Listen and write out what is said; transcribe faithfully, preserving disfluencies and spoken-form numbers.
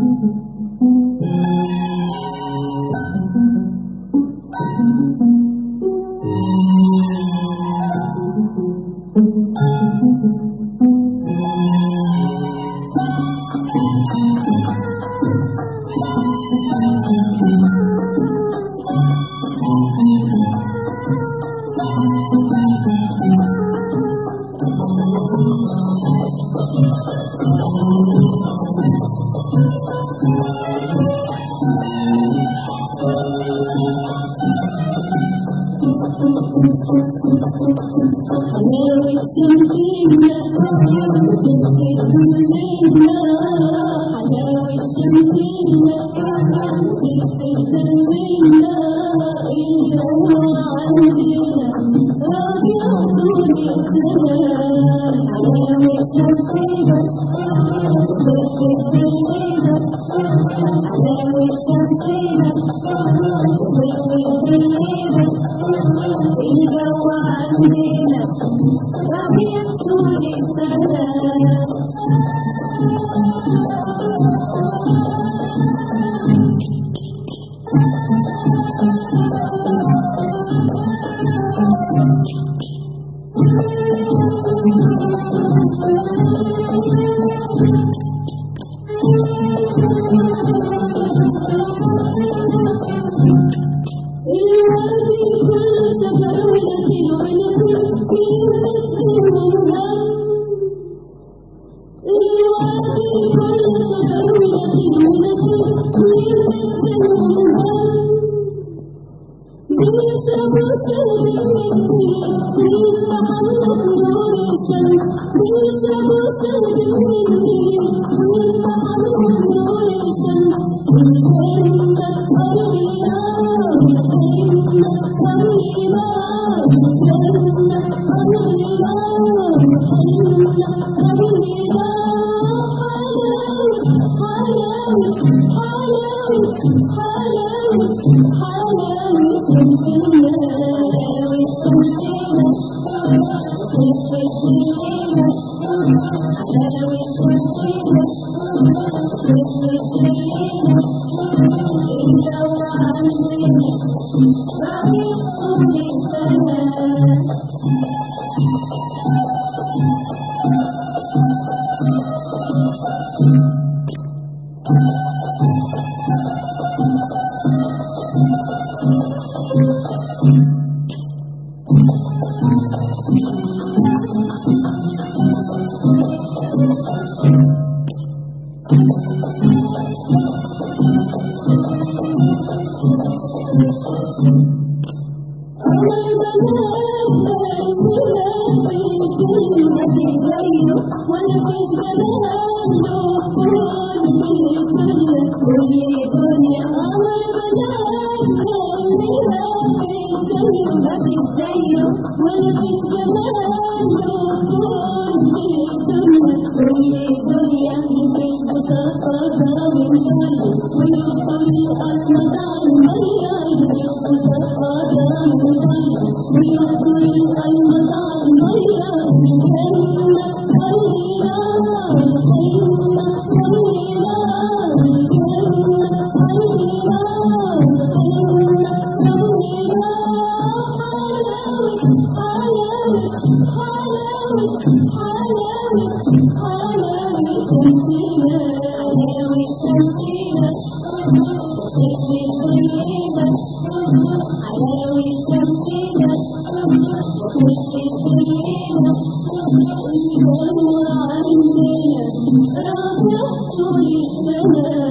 حلاوة شمسية وتلفت ظلنا، حلاوة شمسية وتلفت ظلنا، الجو عندنا ربيع طول السنة. حلاوة شمسية وتلفت ظلنا، حلاوة شمسية وتلفت ظلنا، الجو عندنا ربيع طول السنة. الوادي كله شجر ونخيل ونخيل فيه مسك ومهم، الوادي كله شجر ونخيل ونخيل فيه مسك ومهم، بيشربوا شرب من النيل ويستحموا بنور الشمس، بيشربوا شرب من النيل ويستحموا بنور الشمس. الجنة أرضنا والجنة أرضنا، الجنة أرضنا والجنة أرضنا. حلاوة حلاوة حلاوة حلاوة حلاوة شمسية، حلاوة شمسية وتلفت ظلنا، حلاوة شمسية وتلفت ظلنا، الجو عندنا ربيع طول السنة. قمر بلدنا اللي ما فيش كلمة زيه ولا فيش جمال له كل الدنيا كل الدنيا. قمر بلدنا اللي ما فيش كلمة زيه ولا فيش جمال له كل الدنيا كل الدنيا. يفرش بساطة من زيه ويفطر الأسمد على المية، يفرش بساطة من زيه ويفطر الأسمد على المية. الجنة أرضنا والجنة أرضنا، الجنة أرضنا والجنة أرضنا. حلاوة حلاوة حلاوة حلاوة حلاوة شمسية، حلاوة شمسية وتلفت ظلنا، حلاوة شمسية وتلفت ظلنا، الجو عندنا ربيع طول السنة.